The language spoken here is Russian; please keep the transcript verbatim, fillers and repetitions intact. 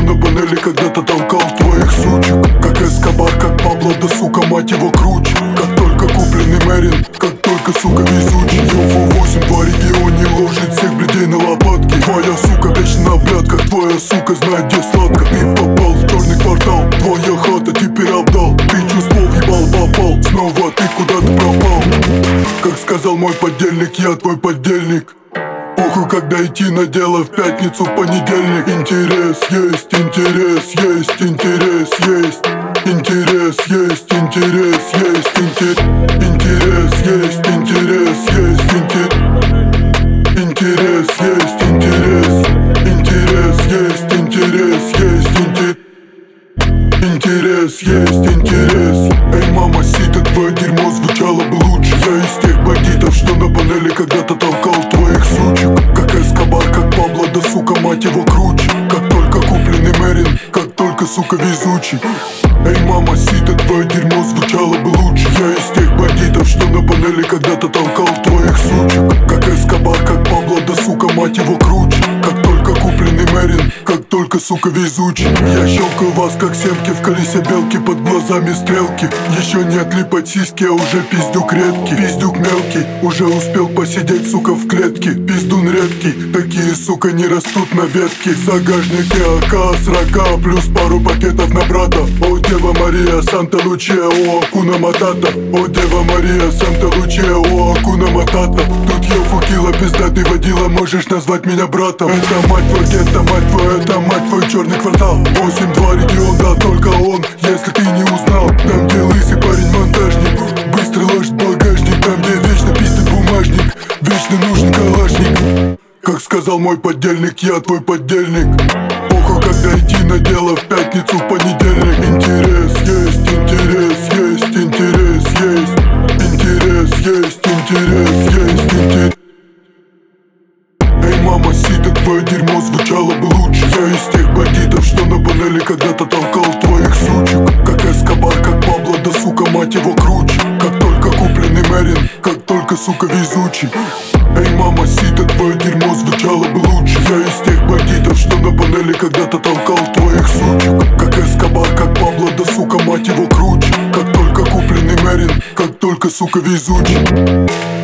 на панели когда-то толкал твоих сучек. Как Эскобар, как Пабло, да сука, мать его круче. Как только купленный Мерин, как только, сука, везучий. Йофу восемь, два регионе ложит всех блядей на лопатки. Твоя сука вечно на блядках, твоя сука знает, где сладко. Ты попал в черный квартал, твоя хата теперь обдал. Ты чувствовал, ебал, попал, снова ты куда-то пропал. Как сказал мой подельник, я твой подельник. Похуй, когда идти на дело в пятницу, в понедельник. Интерес есть, интерес есть, интерес есть. Интерес есть, интерес есть, интерес. Интерес есть, интерес есть, интерес. Интерес есть, интерес. Интерес есть, интерес есть, интерес. Интерес есть, интерес. Эй, мама, сита, твое дерьмо звучало бы лучше. Я из тех бандитов, что на панели когда-то толкал твоих сучек. Как Эскобар, как Пабло, да сука, мать его круче. Как только купленный Мерин, как только, сука, везучий. Эй, мама, сита, твое дерьмо звучало бы лучше. Я из тех бандитов, что на панели когда-то толкал твоих сучек. Как Эскобар, как Пабло, да сука, мать его круче. Как только купленный Мерин, как только, сука, везучий. Я щелкаю вас, как семки в колесе белки, под глазами стрелки. Еще не отлипать сиськи, а уже пиздюк редкий. Пиздюк мелкий, уже успел посидеть, сука, в клетке. Пиздун редкий, такие, сука, не растут на ветке. Загажники АК, сорока, плюс пару пакетов на брата. О, Дева Мария, Санта Лучия, о, Акуна Матата. О, Дева Мария, Санта Лучия, о, Акуна Матата. Тут я фукила, пизда, ты водила, можешь назвать меня братом. Это мать твой, это мать твой, это мать твой черный квартал. восемь два регион, да только он, если ты не узнал. Там, где лысый парень монтажник, быстро ложит багажник. Там, где вечно пиздит бумажник, вечно нужен калашник. Как сказал мой подельник, я твой подельник. Похуй, когда идти на дело в пятницу, в понедельник. Интерес есть, интерес есть, интерес есть. Интерес есть, интерес есть, интерес. Эй, мама, сита, твое дерьмо звучало бы лучше. Я из тех бандитов, что на панели когда-то толкал твоих сучек. Как Эскобар, как Пабло, да сука, мать его круче. Как только купленный Мерин, как только, сука, везучий. Эй, мама, сита, твое дерьмо звучало бы лучше. Я из тех бандитов, что на панели когда-то толкал твоих сучек. Как Эскобар, как Пабло, да сука, мать его круче. Как только купленный Мерин, как только, сука, везучий.